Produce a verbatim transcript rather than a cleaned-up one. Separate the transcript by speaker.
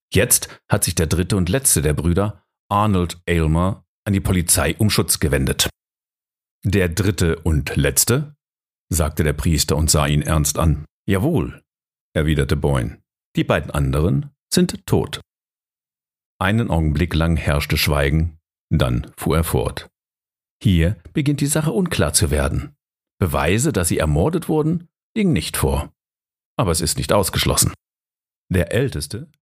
Speaker 1: Jetzt hat sich der dritte und letzte der Brüder, Arnold Aylmer, an die Polizei um Schutz gewendet. »Der dritte und letzte?« sagte der Priester und sah ihn ernst an. »Jawohl«, erwiderte Boyne. »Die beiden anderen sind tot.« Einen Augenblick lang herrschte Schweigen, dann fuhr er fort. »Hier beginnt die Sache unklar zu werden. Beweise, dass sie ermordet wurden, liegen nicht vor. Aber es ist nicht ausgeschlossen. Der Älteste